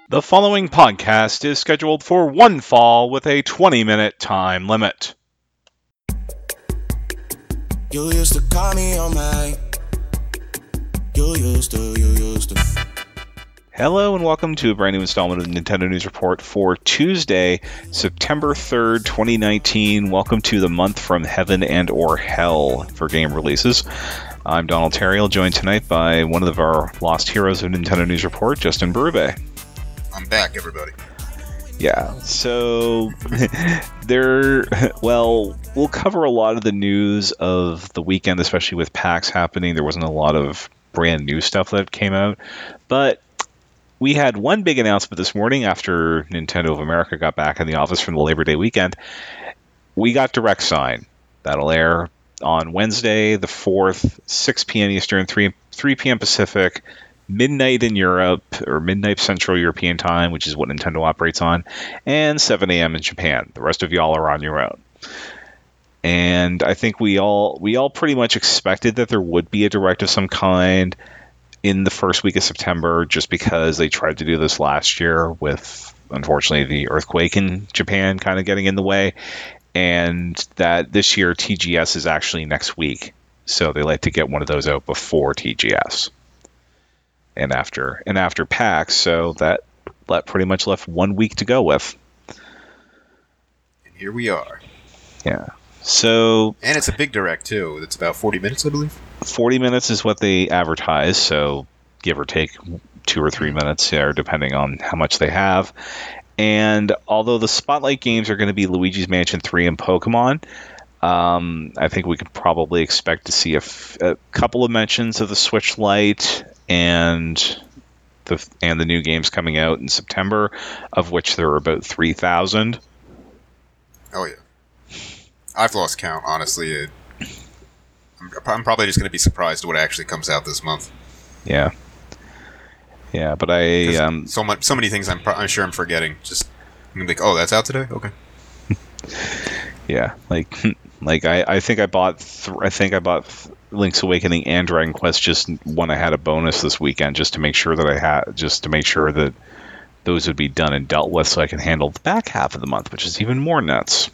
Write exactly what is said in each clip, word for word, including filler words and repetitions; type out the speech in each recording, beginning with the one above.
The following podcast is scheduled for one fall with a twenty minute time limit. You used to call me on my. You used to, you used to. Hello and welcome to a brand new installment of the Nintendo News Report for Tuesday, September third, twenty nineteen. Welcome to the month from heaven and or hell for game releases. I'm Donald Terriel, joined tonight by one of our lost heroes of Nintendo News Report, Justin Berube. I'm back, everybody. Yeah, so there, well, we'll cover a lot of the news of the weekend, especially with PAX happening. There wasn't a lot of brand new stuff that came out, but we had one big announcement this morning after Nintendo of America got back in the office from the Labor Day weekend. We got Direct Sign. That'll air on Wednesday, the fourth, six p.m. Eastern, three p.m. Pacific, midnight in Europe, or midnight Central European Time, which is what Nintendo operates on, and seven a.m. in Japan. The rest of y'all are on your own. And I think we all we all pretty much expected that there would be a direct of some kind in the first week of September, just because they tried to do this last year with, unfortunately, the earthquake in Japan kind of getting in the way, and that this year T G S is actually next week, so they like to get one of those out before T G S. And after and after PAX, so that that pretty much left one week to go with. And here we are. Yeah. So and it's a big direct too. It's about forty minutes, I believe. Forty minutes is what they advertise, so give or take two or three minutes here, depending on how much they have. And although the spotlight games are going to be Luigi's Mansion three and Pokemon, um, I think we could probably expect to see a, f- a couple of mentions of the Switch Lite and the and the new games coming out in September, of which there are about three thousand. Oh yeah, I've lost count. Honestly, it, I'm, I'm probably just going to be surprised what actually comes out this month. Yeah, yeah, but I um, so much, so many things. I'm, pro- I'm sure I'm forgetting. Just I'm gonna be like, oh, that's out today. Okay. Yeah, like like I, I think I bought th- I think I bought th- Link's Awakening and Dragon Quest just when I had a bonus this weekend, just to make sure that I had just to make sure that those would be done and dealt with, so I can handle the back half of the month, which is even more nuts.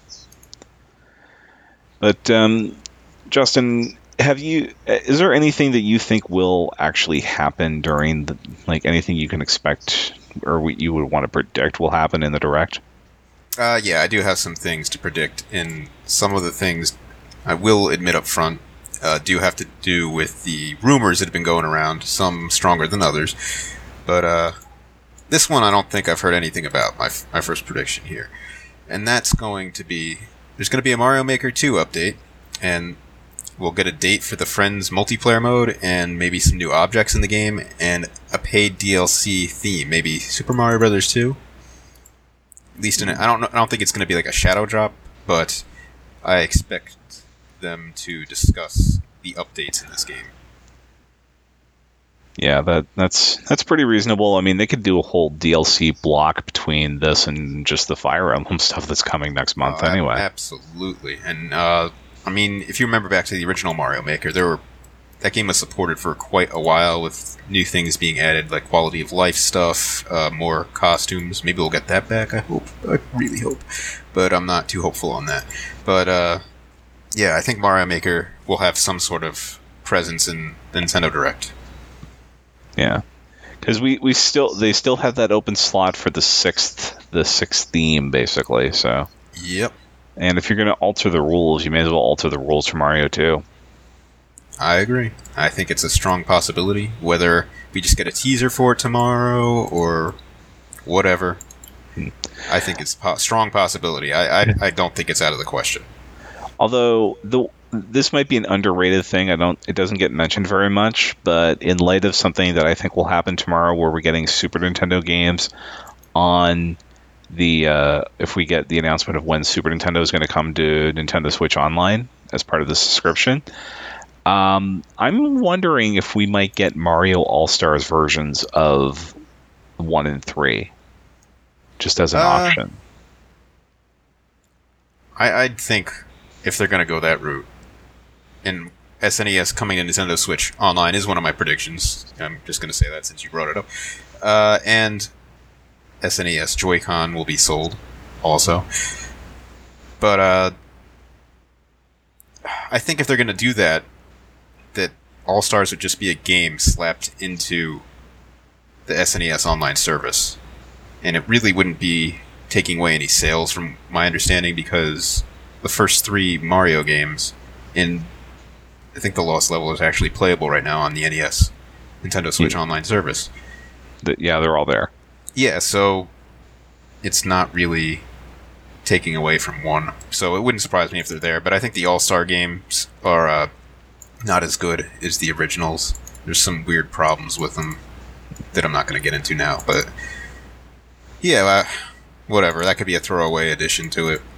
But um, Justin, have you? Is there anything that you think will actually happen during the, like anything you can expect or what you would want to predict will happen in the Direct? Uh, yeah, I do have some things to predict, and some of the things I will admit up front uh, do have to do with the rumors that have been going around, some stronger than others. But uh, this one I don't think I've heard anything about, my, f- my first prediction here. And that's going to be, there's going to be a Mario Maker two update, and we'll get a date for the Friends multiplayer mode, and maybe some new objects in the game, and a paid D L C theme, maybe Super Mario Brothers two. At least in it, I don't know, I don't think it's going to be like a shadow drop, but I expect them to discuss the updates in this game. Yeah, that that's that's pretty reasonable. I mean, they could do a whole D L C block between this and just the Fire Emblem stuff that's coming next month, uh, anyway. Absolutely, and uh, I mean, if you remember back to the original Mario Maker, there were that game was supported for quite a while with new things being added, like quality of life stuff, uh, more costumes. Maybe we'll get that back, I hope. I really hope. But I'm not too hopeful on that. But, uh, yeah, I think Mario Maker will have some sort of presence in the Nintendo Direct. Yeah. Because we, we still they still have that open slot for the sixth the sixth theme, basically, so. Yep. And if you're going to alter the rules, you may as well alter the rules for Mario two. I agree. I think it's a strong possibility, whether we just get a teaser for it tomorrow or whatever. Hmm. I think it's a po- strong possibility. I, I I don't think it's out of the question. Although the this might be an underrated thing. I don't. It doesn't get mentioned very much, but in light of something that I think will happen tomorrow, where we're getting Super Nintendo games on the uh, if we get the announcement of when Super Nintendo is going to come to Nintendo Switch Online as part of the subscription. Um, I'm wondering if we might get Mario All-Stars versions of one and three, just as an uh, option. I, I'd think if they're going to go that route, and S N E S coming to Nintendo Switch Online is one of my predictions. I'm just going to say that since you brought it up. Uh, and S N E S Joy-Con will be sold also. But uh, I think if they're going to do that, that All-Stars would just be a game slapped into the S N E S online service. And it really wouldn't be taking away any sales from my understanding, because the first three Mario games in, I think the Lost Level is actually playable right now on the N E S Nintendo Switch yeah. online service. The, yeah, they're all there. Yeah, so it's not really taking away from one. So it wouldn't surprise me if they're there, but I think the All-Star games are uh, not as good as the originals. There's some weird problems with them that I'm not going to get into now, but yeah, uh, whatever. That could be a throwaway addition to it.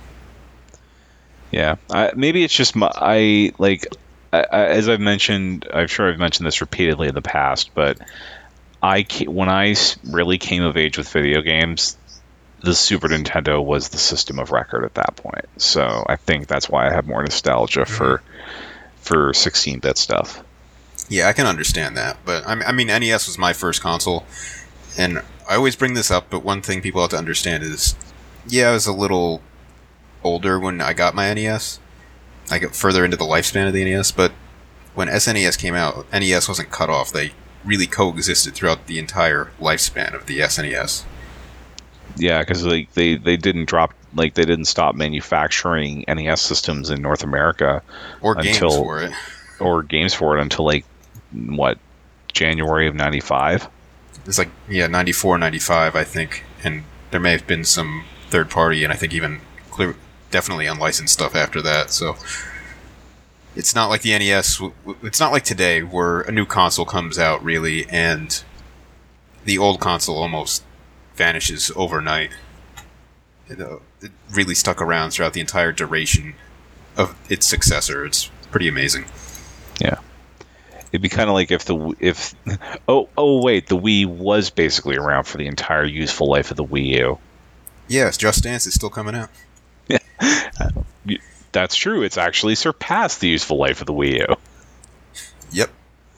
Yeah, I, maybe it's just my, I like I, I, as I've mentioned. I'm sure I've mentioned this repeatedly in the past, but I when I really came of age with video games, the Super Nintendo was the system of record at that point. So I think that's why I have more nostalgia mm-hmm. for for sixteen-bit stuff. Yeah, I can understand that, but I mean, N E S was my first console, and I always bring this up. But one thing people have to understand is, yeah, I was a little older when I got my N E S. I got further into the lifespan of the N E S, but when S N E S came out, N E S wasn't cut off. They really coexisted throughout the entire lifespan of the S N E S. Yeah, because like they, they didn't drop like they didn't stop manufacturing N E S systems in North America or until, games for it, or games for it until like what January of ninety-five. It's like yeah, ninety-four, ninety-five, I think, and there may have been some third party, and I think even clear. Definitely unlicensed stuff after that, so it's not like the N E S. It's not like today where a new console comes out really, and the old console almost vanishes overnight. It, uh, it really stuck around throughout the entire duration of its successor. It's pretty amazing. Yeah, it'd be kind of like if the if oh oh wait, the Wii was basically around for the entire useful life of the Wii U. Yes, Just Dance is still coming out. Yeah, that's true. It's actually surpassed the useful life of the Wii U. Yep.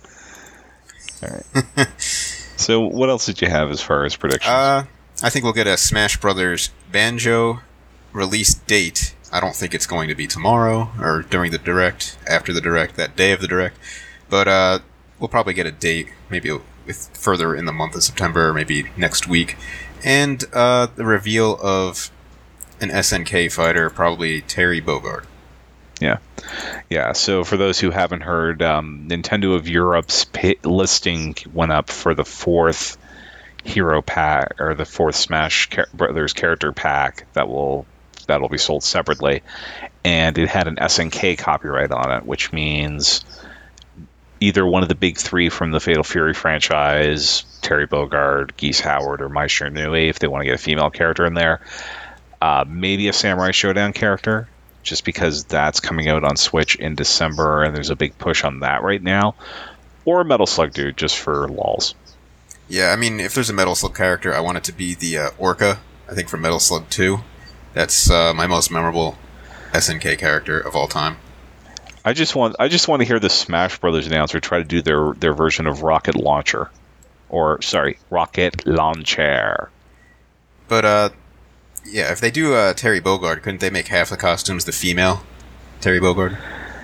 All right. So, what else did you have as far as predictions? Uh, I think we'll get a Smash Brothers Banjo release date. I don't think it's going to be tomorrow or during the Direct, after the Direct, that day of the Direct. But uh, we'll probably get a date, maybe with further in the month of September, maybe next week, and uh, the reveal of an S N K fighter, probably Terry Bogard. Yeah. Yeah, so for those who haven't heard, um, Nintendo of Europe's pay- listing went up for the fourth hero pack, or the fourth Smash Car- Brothers character pack that will that'll be sold separately, and it had an S N K copyright on it, which means either one of the big three from the Fatal Fury franchise, Terry Bogard, Geese Howard, or Maestro Nui, if they want to get a female character in there. Uh, maybe a Samurai Showdown character, just because that's coming out on Switch in December, and there's a big push on that right now. Or a Metal Slug Dude, just for lols. Yeah, I mean, if there's a Metal Slug character, I want it to be the uh, Orca, I think from Metal Slug two. That's uh, my most memorable S N K character of all time. I just want I just want to hear the Smash Brothers announcer try to do their, their version of Rocket Launcher. Or, sorry, Rocket Launcher. But, uh... yeah, if they do uh, Terry Bogard, couldn't they make half the costumes the female Terry Bogard?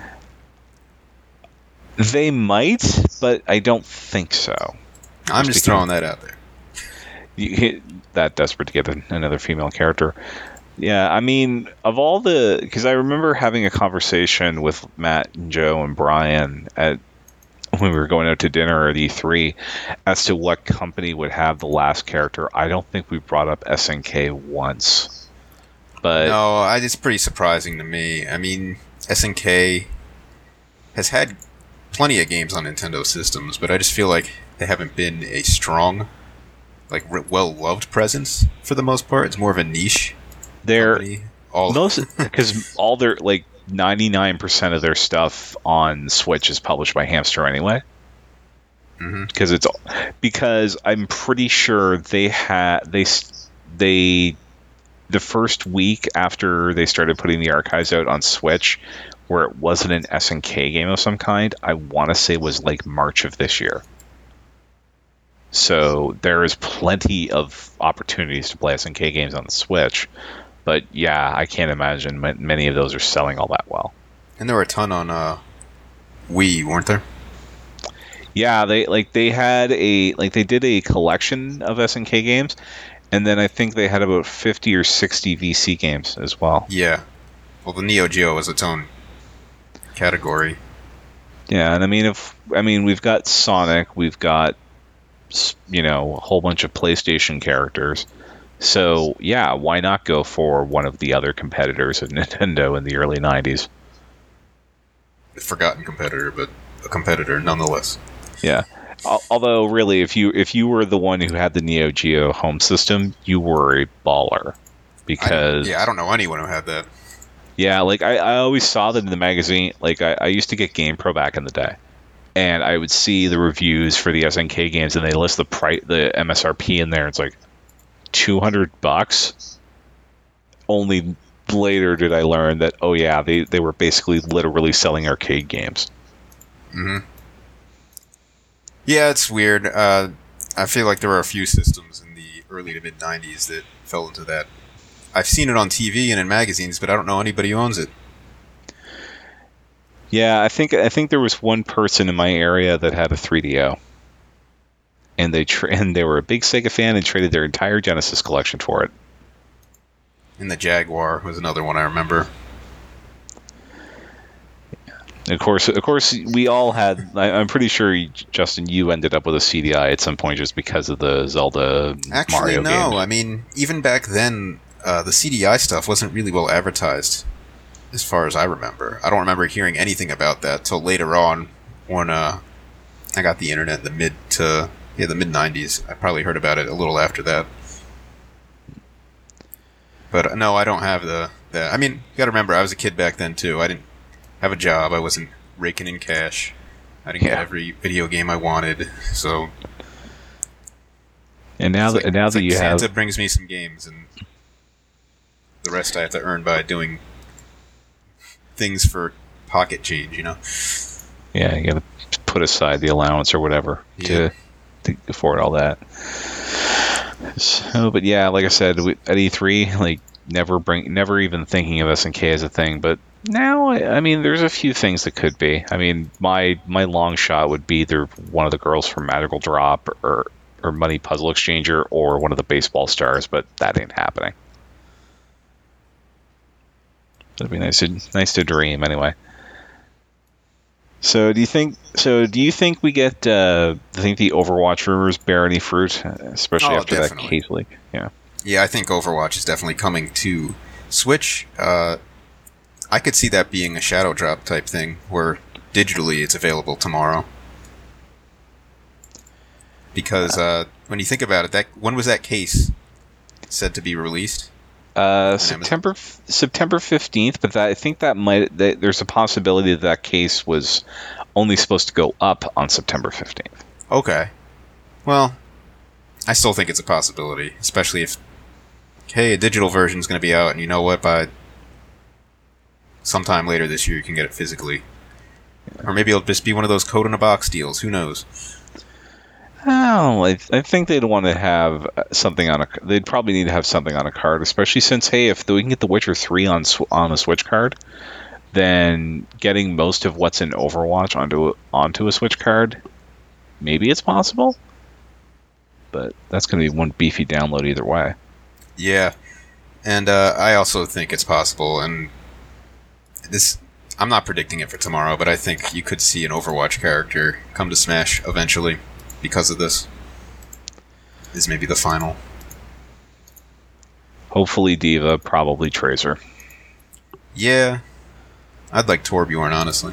They might, but I don't think so. I'm just, just throwing that out there. You, that desperate to get a, another female character. Yeah, I mean, of all the... Because I remember having a conversation with Matt and Joe and Brian at when we were going out to dinner at E three as to what company would have the last character. I don't think we brought up S N K once. But no, I, it's pretty surprising to me. I mean, S N K has had plenty of games on Nintendo systems, but I just feel like they haven't been a strong, like, well-loved presence for the most part. It's more of a niche they're company. All most because all their like ninety-nine percent of their stuff on Switch is published by Hamster anyway. Mm-hmm. Because it's because I'm pretty sure they had they they the first week after they started putting the archives out on Switch, where it wasn't an S N K game of some kind, I want to say was like March of this year. So there is plenty of opportunities to play S N K games on the Switch. But yeah, I can't imagine many of those are selling all that well. And there were a ton on uh, Wii, weren't there? Yeah, they like they had a like they did a collection of S N K games, and then I think they had about fifty or sixty V C games as well. Yeah. Well, the Neo Geo was its own category. Yeah, and I mean, if I mean, we've got Sonic, we've got, you know, a whole bunch of PlayStation characters. So yeah, why not go for one of the other competitors of Nintendo in the early nineties? A forgotten competitor, but a competitor nonetheless. Yeah. Although, really, if you if you were the one who had the Neo Geo home system, you were a baller. Because I, yeah, I don't know anyone who had that. Yeah, like I, I always saw that in the magazine. Like I, I used to get GamePro back in the day, and I would see the reviews for the S N K games, and they list the price, the M S R P in there. It's like two hundred bucks. Only later did I learn that, oh yeah, they, they were basically literally selling arcade games. Mm-hmm. Yeah, it's weird. Uh, I feel like there were a few systems in the early to mid nineties that fell into that. I've seen it on T V and in magazines, but I don't know anybody who owns it. Yeah, I think I think there was one person in my area that had a three D O, and they tra- and they were a big Sega fan and traded their entire Genesis collection for it. And the Jaguar was another one I remember. And of course, of course, we all had. I, I'm pretty sure, Justin, you ended up with a C D I at some point just because of the Zelda Actually, Mario no. games. I mean, even back then, uh, the C D I stuff wasn't really well advertised, as far as I remember. I don't remember hearing anything about that till later on, when uh, I got the internet in the mid to yeah the mid nineties. I probably heard about it a little after that. But uh, no, I don't have the, the. I mean, you got to remember, I was a kid back then too. I didn't have a job. I wasn't raking in cash. I didn't Yeah. get every video game I wanted. So. And now It's that like, now it's that like you Santa have, brings me some games, and the rest I have to earn by doing things for pocket change. You know. yeah, you got to put aside the allowance or whatever Yeah. to to afford all that. So, but yeah, like I said, we, at E three, like never bring, never even thinking of S N K as a thing. But now, I, I mean, there's a few things that could be. I mean, my my long shot would be either one of the girls from Magical Drop or or Money Puzzle Exchanger or one of the baseball stars, but that ain't happening. It'd be nice to nice to dream anyway. So do you think? So do you think we get? Uh, do you think the Overwatch rumors bear any fruit, especially Oh, after definitely. that case leak? Yeah. Yeah, I think Overwatch is definitely coming to Switch. Uh, I could see that being a shadow drop type thing, where digitally it's available tomorrow. Because uh, when you think about it, that when was that case said to be released? Uh, September September fifteenth, but that, I think that might that, there's a possibility that that case was only supposed to go up on September fifteenth. Okay. Well, I still think it's a possibility, especially if, hey, a digital version is going to be out, and you know what, by sometime later this year you can get it physically. Or maybe it'll just be one of those code in a box deals. Who knows? Oh, I, I think they'd want to have something on a. They'd probably need to have something on a card, especially since, hey, if we can get The Witcher three on Sw- on a Switch card, then getting most of what's in Overwatch onto onto a Switch card, maybe it's possible. But that's going to be one beefy download either way. Yeah, and uh, I also think it's possible, and this. I'm not predicting it for tomorrow, but I think you could see an Overwatch character come to Smash eventually because of this. This may be the final. Hopefully Diva, probably Tracer. Yeah, I'd like Torbjorn, honestly.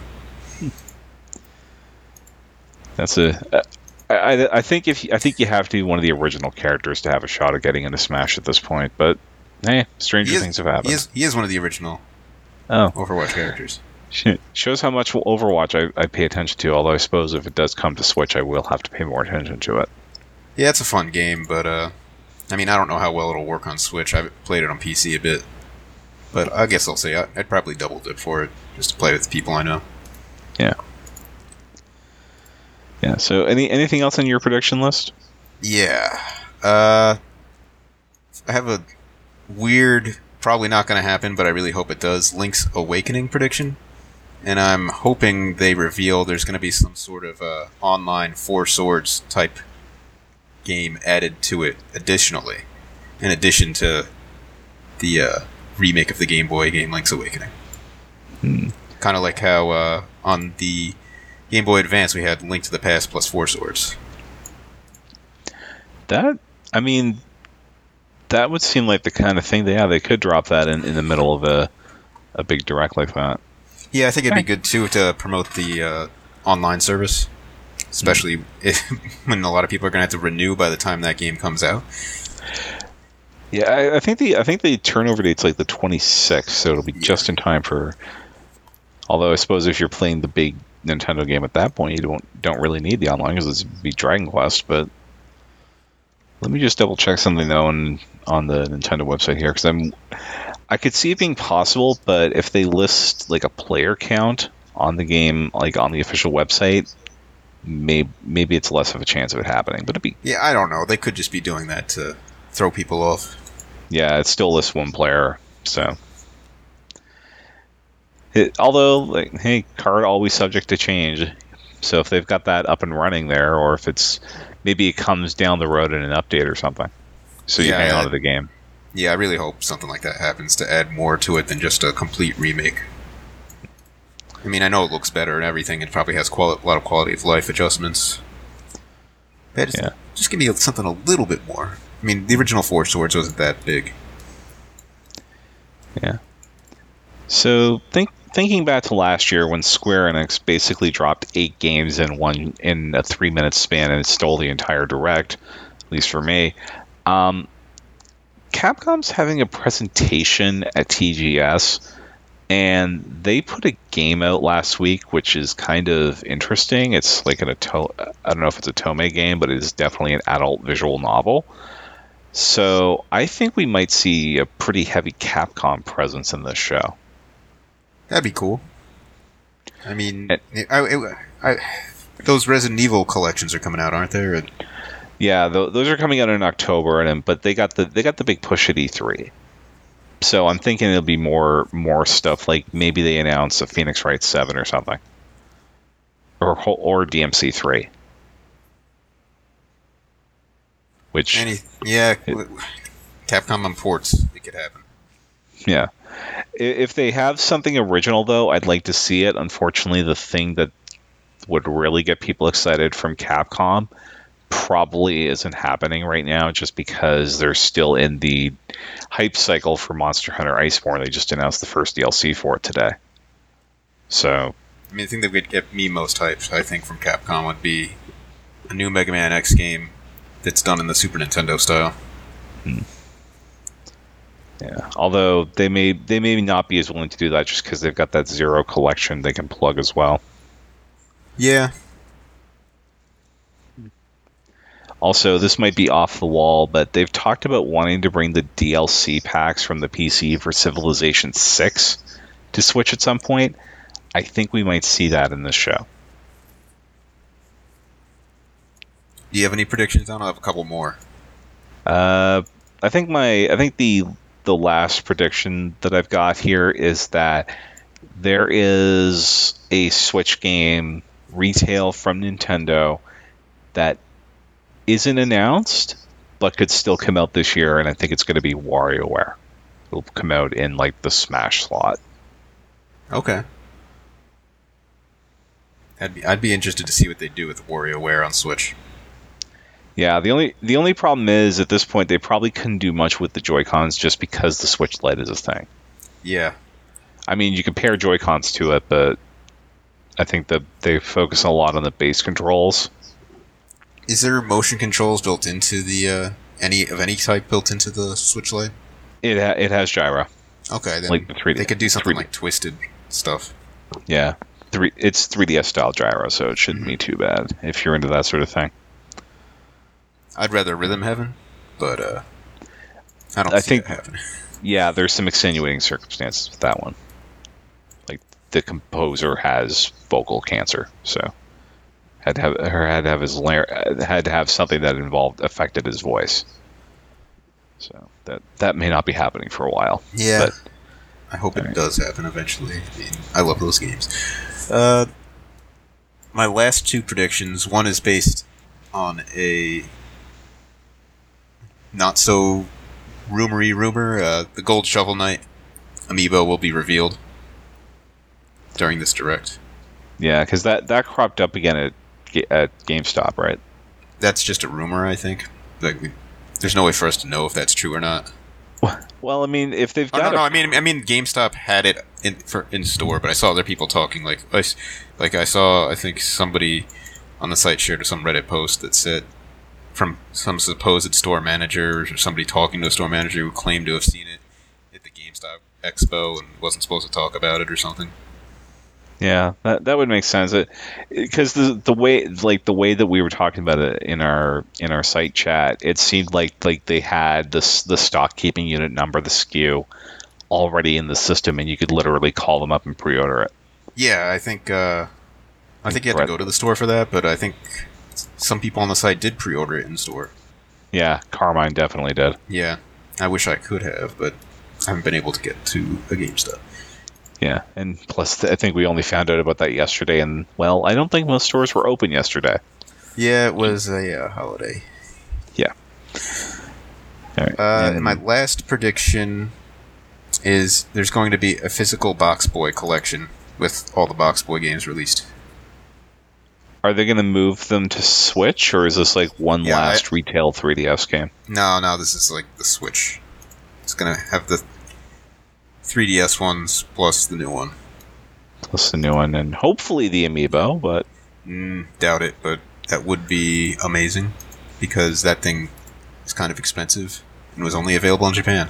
That's a. Uh, I, I think if I think you have to be one of the original characters to have a shot at getting into Smash at this point, but hey, stranger He is- things have happened. He is, he is one of the original Oh, Overwatch characters. shit. Shows how much Overwatch I, I pay attention to. Although I suppose if it does come to Switch, I will have to pay more attention to it. Yeah, it's a fun game, but uh, I mean, I don't know how well it'll work on Switch. I've played it on P C a bit, but I guess I'll say I- I'd probably double dip for it just to play with people I know. Yeah. Yeah. So any anything else on your prediction list? Yeah. Uh, I have a weird, probably not going to happen, but I really hope it does, Link's Awakening prediction. And I'm hoping they reveal there's going to be some sort of uh, online Four Swords type game added to it additionally, in addition to the uh, remake of the Game Boy game Link's Awakening. Hmm. Kind of like how uh, on the Game Boy Advance we had Link to the Past plus Four Swords. That, I mean, that would seem like the kind of thing they yeah they could drop that in, in the middle of a a big direct like that. Yeah, I think it'd be good too to promote the uh, online service, especially mm. if, when a lot of people are going to have to renew by the time that game comes out. Yeah, I, I think the I think the turnover date's like the twenty-sixth, so it'll be yeah. just in time for. Although I suppose if you're playing the big Nintendo game at that point, you don't don't really need the online because it's be Dragon Quest. But let me just double check something though on on the Nintendo website here because I'm. I could see it being possible, but if they list like a player count on the game, like on the official website, maybe maybe it's less of a chance of it happening. But it'd be yeah, I don't know. They could just be doing that to throw people off. Yeah, it still lists one player, so. It, although, like, hey, card always subject to change. So if they've got that up and running there, or if it's maybe it comes down the road in an update or something, so you yeah, hang on to the game. Yeah, I really hope something like that happens to add more to it than just a complete remake. I mean, I know it looks better and everything. It probably has quali- a lot of quality of life adjustments. But just, yeah. just give me something a little bit more. I mean, the original Four Swords wasn't that big. Yeah. So think thinking back to last year when Square Enix basically dropped eight games in one in a three minute span and it stole the entire direct, at least for me. Um, Capcom's having a presentation at T G S, and they put a game out last week, which is kind of interesting. It's like an ato- I don't know if it's a Tomei game, but it is definitely an adult visual novel. So I think we might see a pretty heavy Capcom presence in this show. That'd be cool. I mean, it, I, I, I, those Resident Evil collections are coming out, aren't they? Or... Yeah, th- those are coming out in October, and but they got the they got the big push at E three. So I'm thinking it'll be more more stuff like maybe they announce a Phoenix Wright seven or something, or or D M C three. Which Any, yeah, it, Capcom on ports, it could happen. Yeah, if they have something original though, I'd like to see it. Unfortunately, the thing that would really get people excited from Capcom probably isn't happening right now just because they're still in the hype cycle for Monster Hunter Iceborne. They just announced the first D L C for it today. So, I mean, the thing that would get me most hyped, I think, from Capcom would be a new Mega Man X game that's done in the Super Nintendo style. Hmm. Yeah, although they may they may not be as willing to do that just because they've got that Zero collection they can plug as well. Yeah. Also, this might be off the wall, but they've talked about wanting to bring the D L C packs from the P C for Civilization six to Switch at some point. I think we might see that in this show. Do you have any predictions? I'll have a couple more. Uh, I think my I think the the last prediction that I've got here is that there is a Switch game retail from Nintendo that isn't announced, but could still come out this year, and I think it's going to be WarioWare. It'll come out in like the Smash slot. Okay. I'd be I'd be interested to see what they do with WarioWare on Switch. Yeah, the only the only problem is at this point they probably couldn't do much with the Joy-Cons just because the Switch Lite is a thing. Yeah. I mean, you can pair Joy-Cons to it, but I think that they focus a lot on the base controls. Is there motion controls built into the uh, any of any type built into the Switch Lite? It ha- it has gyro. Okay, then like the three D. They could do something three D. like Twisted stuff. Yeah, three. It's three D S style gyro, so it shouldn't mm-hmm. be too bad if you're into that sort of thing. I'd rather Rhythm Heaven, but uh, I don't I see think, that happening. Yeah, there's some extenuating circumstances with that one. Like the composer has vocal cancer, so Had to have or had to have his lar- had to have something that involved affected his voice. So that that may not be happening for a while. Yeah, but, I hope it right. does happen eventually. I mean, I love those games. Uh, my last two predictions. One is based on a not so rumory rumor. Uh, the Gold Shovel Knight amiibo will be revealed during this direct. Yeah, because that, that cropped up again at at GameStop, right? That's just a rumor, I think. Like, we, there's no way for us to know if that's true or not. Well, I mean, if they've Oh, got no, a... no, I mean, I mean, GameStop had it in for in store, but I saw other people talking. Like, I, like I saw, I think somebody on the site shared some Reddit post that said from some supposed store manager or somebody talking to a store manager who claimed to have seen it at the GameStop Expo and wasn't supposed to talk about it or something. Yeah, that that would make sense. Because the the way like the way that we were talking about it in our in our site chat, it seemed like like they had this the stock keeping unit number, the S K U, already in the system, and you could literally call them up and pre-order it. Yeah, I think uh, I think you had to go to the store for that, but I think some people on the site did pre-order it in store. Yeah, Carmine definitely did. Yeah, I wish I could have, but I haven't been able to get to a GameStop. Yeah, and plus I think we only found out about that yesterday, and well, I don't think most stores were open yesterday. Yeah, it was a uh, holiday. Yeah. All right. Uh, and my last prediction is there's going to be a physical Box Boy collection with all the Box Boy games released. Are they going to move them to Switch, or is this like one Yeah, last I- retail three D S game? No, no, this is like the Switch. It's going to have the three D S ones plus the new one. Plus the new one, and hopefully the Amiibo, but... Mm, doubt it, but that would be amazing because that thing is kind of expensive and was only available in Japan.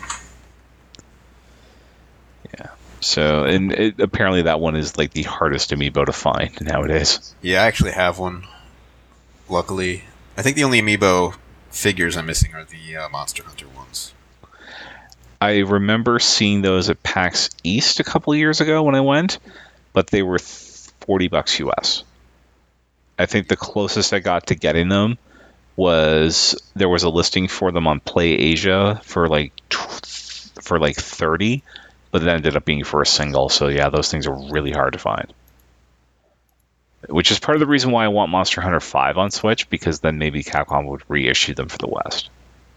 Yeah. So, and it, apparently that one is like the hardest Amiibo to find nowadays. Yeah, I actually have one. Luckily, I think the only Amiibo figures I'm missing are the uh, Monster Hunter ones. I remember seeing those at PAX East a couple of years ago when I went, but they were forty bucks U S. I think the closest I got to getting them was there was a listing for them on Play Asia for like for like thirty, but it ended up being for a single. So yeah, those things are really hard to find. Which is part of the reason why I want Monster Hunter five on Switch, because then maybe Capcom would reissue them for the West.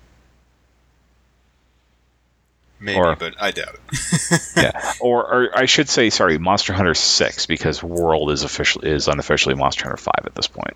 Maybe, Or- but I doubt it. Yeah, or, or I should say, sorry, Monster Hunter six, because World is officially is unofficially Monster Hunter five at this point.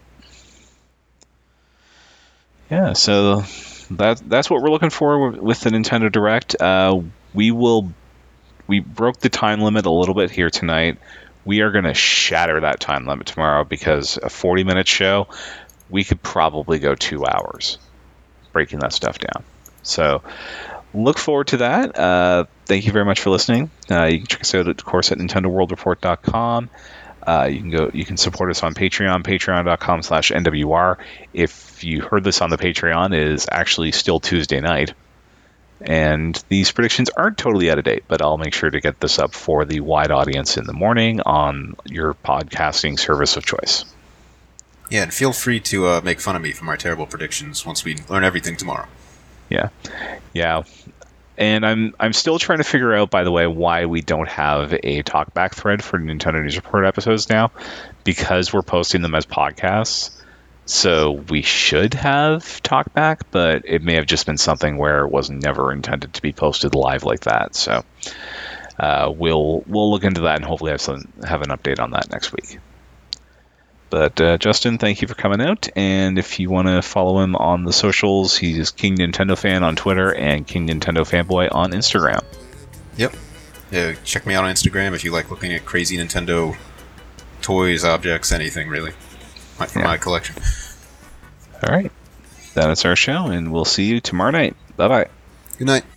Yeah, so that that's what we're looking for with the Nintendo Direct. Uh, we will we broke the time limit a little bit here tonight. We are going to shatter that time limit tomorrow, because a forty minute show, we could probably go two hours breaking that stuff down. So look forward to that. Uh, thank you very much for listening. Uh, you can check us out, of course, at Nintendo World Report dot com. Uh, you can go. You can support us on Patreon, patreon dot com slash N W R. If you heard this on the Patreon, it is actually still Tuesday night. And these predictions aren't totally out of date, but I'll make sure to get this up for the wide audience in the morning on your podcasting service of choice. Yeah, and feel free to uh, make fun of me for my terrible predictions once we learn everything tomorrow. Yeah. Yeah. And I'm I'm still trying to figure out, by the way, why we don't have a talkback thread for Nintendo News Report episodes now, because we're posting them as podcasts. So we should have talkback, but it may have just been something where it was never intended to be posted live like that. So uh, we'll we'll look into that and hopefully have some have an update on that next week. But uh, Justin, thank you for coming out. And if you want to follow him on the socials, he's King Nintendo Fan on Twitter and King Nintendo Fanboy on Instagram. Yep. Yeah, check me out on Instagram if you like looking at crazy Nintendo toys, objects, anything really, my, from Yeah. my collection. All right. That is our show, and we'll see you tomorrow night. Bye-bye. Good night.